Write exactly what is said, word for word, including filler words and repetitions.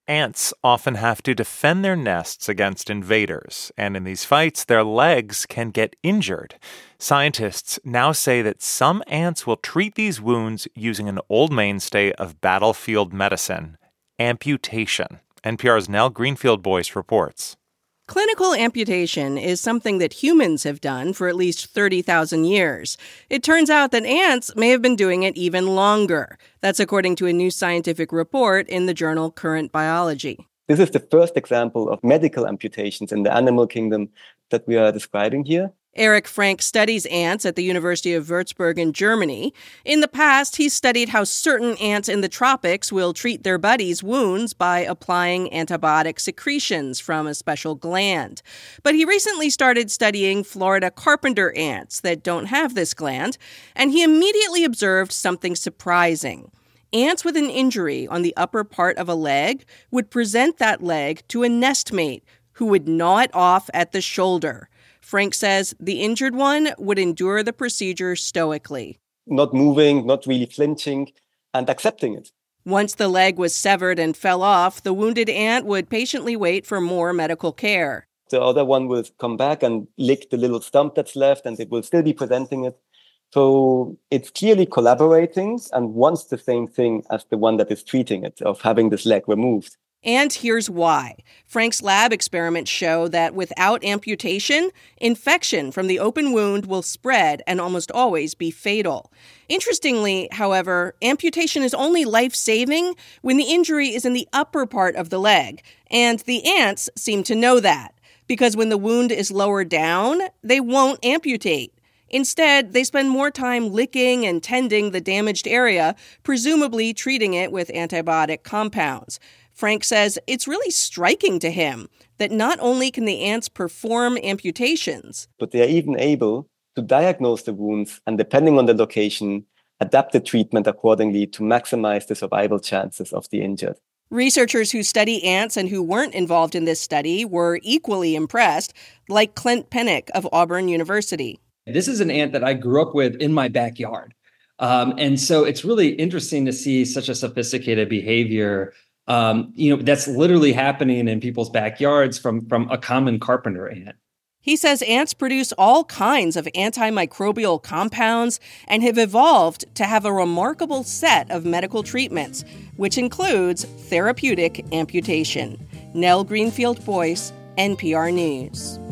Ants often have to defend their nests against invaders, and in these fights, their legs can get injured. Scientists now say that some ants will treat these wounds using an old mainstay of battlefield medicine, amputation. N P R's Nell Greenfield-Boyce reports. Clinical amputation is something that humans have done for at least thirty thousand years. It turns out that ants may have been doing it even longer. That's according to a new scientific report in the journal Current Biology. This is the first example of medical amputations in the animal kingdom that we are describing here. Eric Frank studies ants at the University of Würzburg in Germany. In the past, he studied how certain ants in the tropics will treat their buddies' wounds by applying antibiotic secretions from a special gland. But he recently started studying Florida carpenter ants that don't have this gland, and he immediately observed something surprising. Ants with an injury on the upper part of a leg would present that leg to a nestmate who would gnaw it off at the shoulder. Frank says the injured one would endure the procedure stoically. Not moving, not really flinching, and accepting it. Once the leg was severed and fell off, the wounded ant would patiently wait for more medical care. The other one will come back and lick the little stump that's left, and it will still be presenting it. So it's clearly collaborating and wants the same thing as the one that is treating it, of having this leg removed. And here's why. Frank's lab experiments show that without amputation, infection from the open wound will spread and almost always be fatal. Interestingly, however, amputation is only life-saving when the injury is in the upper part of the leg, and the ants seem to know that, because when the wound is lower down, they won't amputate. Instead, they spend more time licking and tending the damaged area, presumably treating it with antibiotic compounds. Frank says it's really striking to him that not only can the ants perform amputations, but they are even able to diagnose the wounds and, depending on the location, adapt the treatment accordingly to maximize the survival chances of the injured. Researchers who study ants and who weren't involved in this study were equally impressed, like Clint Pennick of Auburn University. This is an ant that I grew up with in my backyard. Um, and so it's really interesting to see such a sophisticated behavior Um, you know, that's literally happening in people's backyards from, from a common carpenter ant. He says ants produce all kinds of antimicrobial compounds and have evolved to have a remarkable set of medical treatments, which includes therapeutic amputation. Nell Greenfield-Boyce, N P R News.